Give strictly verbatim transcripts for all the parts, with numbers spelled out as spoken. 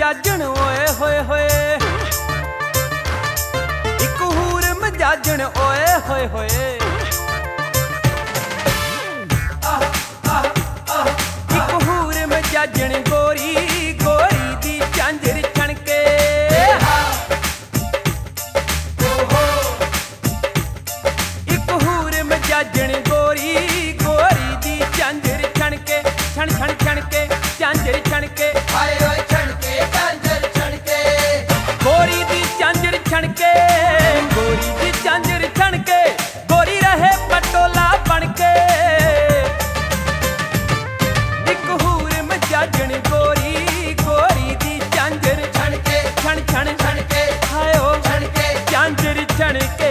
ਮਜਾਜਣ ਓਏ ਹੋਏ ਹੋਏ, ਇੱਕ ਹੂਰ ਮਜਾਜਣ ਓਏ ਹੋਏ ਹੋਏ, ਇੱਕ ਹੂਰ ਮਜਾਜਣ ਗੋਰੀ ਗੋਰੀ ਦੀ ਝਾਂਜਰ ਛਣਕੇ, ਇੱਕ ਹੂਰ ਮਜਾਜਣ ਗੋਰੀ ਗੋਰੀ ਦੀ ਝਾਂਜਰ ਛਣਕੇ, ਛਣ ਛਣ ਛਣਕੇ ਝਾਂਜਰ ਛਣਕੇ, ਹਾਏ ਓਏ ਛਣਕੇ ਝਾਂਜਰ ਛਣਕੇ, ਗੋਰੀ ਦੀ ਝਾਂਜਰ ਛਣਕੇ, ਗੋਰੀ ਦੀ ਝਾਂਜਰ ਛਣਕੇ, ਗੋਰੀ ਰਹੇ ਪਟੋਲਾ ਬਣਕੇ, ਇੱਕ ਹੂਰ ਮਜਾਜਣ ਗੋਰੀ ਗੋਰੀ ਦੀ ਝਾਂਜਰ ਛਣਕੇ ਛਣ ਛਣ ਛਣਕੇ ਹਾਏ ਓ ਛਣਕੇ, ਝਾਂਜਰ ਛਣਕੇ।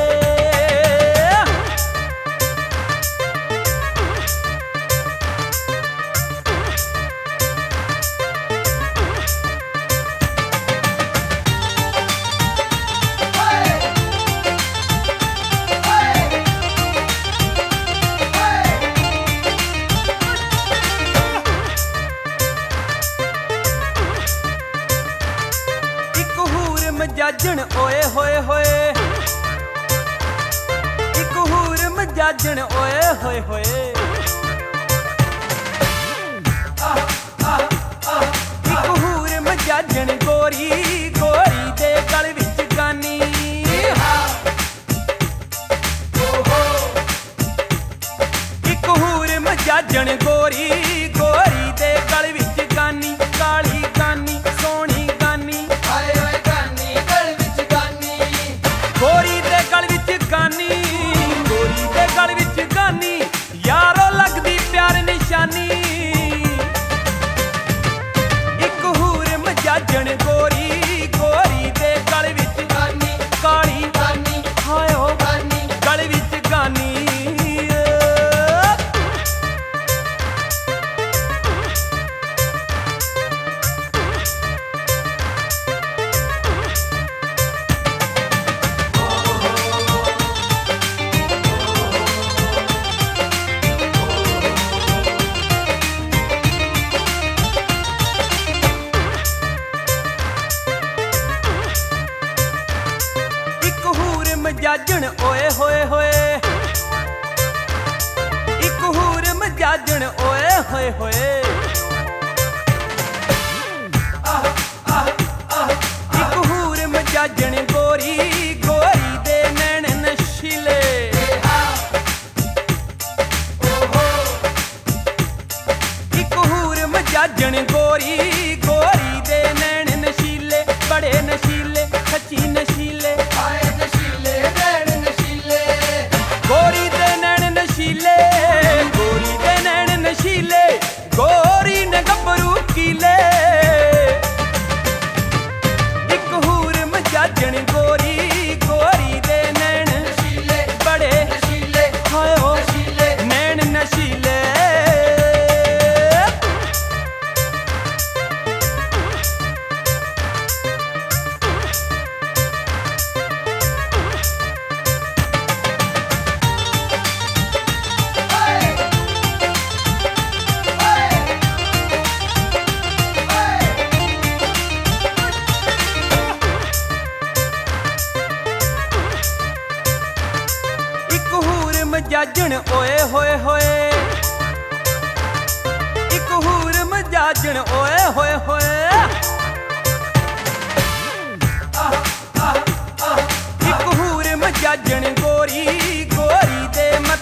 ਮਜਾਜਣ ਓਏ ਹੋਏ ਹੋਏ, ਇੱਕ ਹੂਰ ਮਜਾਜਣ ਓਏ ਹੋਏ ਹੋਏ, ਇੱਕ ਹੂਰ ਮਜਾਜਣ ਗੋਰੀ ਗੋਰੀ ਦੇ ਗਲ ਵਿੱਚ ਗਾਨੀ, ਇੱਕ ਹੂਰ ਮਜਾਜਣ ਗੋਰੀ ਗੋਰੀ ਦੇ ਗਲ ਵਿੱਚ ਗਾਨੀ, ਕਾਲੀ ਗਾਨੀ ਸੋਹਣੀ ਗਾਨੀ, ਹਾਏ ਓਏ ਗਾਨੀ ਗਲ ਵਿੱਚ ਗਾਨੀ, ਗੋਰੀ ਦੇ ਗਲ ਵਿੱਚ ਗਾਨੀ, ਗੋਰੀ ਦੇ ਗਲ ਵਿੱਚ ਗਾਨੀ, ਯਾਰੋ ਲੱਗਦੀ ਪਿਆਰ ਨਿਸ਼ਾਨੀ, ਇੱਕ ਹੂਰ ਮਜਾਜਣ ਗੋਰੀ ਗੋਰੀ ਦੇ ਗਲ ਵਿੱਚ ਗਾਨੀ ਕਾਲੀ ਗਾਨੀ ਹਾਏ ਓ ਗਾਨੀ, ਗਲ ਵਿੱਚ ਗਾਨੀ। ਇੱਕ ਹੂਰ ਮਜਾਜਣ ਓਏ ਹੋਏ ਹੋਏ, ਇੱਕ ਹੂਰ ਮਜਾਜਣ ਓਏ ਹੋਏ ਹੋਏ, ਇੱਕ ਹੂਰ ਮਜਾਜਣ ਗੋਰੀ ਗੋਰੀ ਦੇ ਨੈਣ ਨਸ਼ੀਲੇ, ਇੱਕ ਹੂਰ ਮਜਾਜਣ ਗੋਰੀ ਗੋਰੀ ਦੇ ਨੈਣ ਨਸ਼ੀਲੇ, ਬੜੇ ਨਸ਼ੀਲੇ ਸੱਚੀ ਨਸ਼ੀਲੇ, ਹਾਏ ਨਸ਼ੀਲੇ ਨੈਣ ਨਸ਼ੀਲੇ, ਗੋਰੀ ਦੇ ਨੈਣ ਨਸ਼ੀਲੇ, ਗੋਰੀ ਦੇ ਨੈਣ ਨਸ਼ੀਲੇ, ਗੋਰੀ ਨੇ ਗੱਭਰੂ ਕੀਲੇ, ਇੱਕ ਹੂਰ ਮਜਾਜਣ ਗੋਰੀ ਗੋਰੀ ਦੇ ਨੈਣ ਨਸ਼ੀਲੇ ਬੜੇ ਨਸ਼ੀਲੇ ਹਾਏ ਓ ਨਸ਼ੀਲੇ, ਨੈਣ ਨਸ਼ੀਲੇ। ਇੱਕ ਹੂਰ ਮਜਾਜਣ ਓਏ ਹੋਏ ਹੋਏ, ਇੱਕ ਹੂਰ ਮਜਾਜਣ ਓਏ ਹੋਏ ਹੋਏ, ਇੱਕ ਹੂਰ ਮਜਾਜਣ ਗੋਰੀ ਗੋਰੀ ਦੇ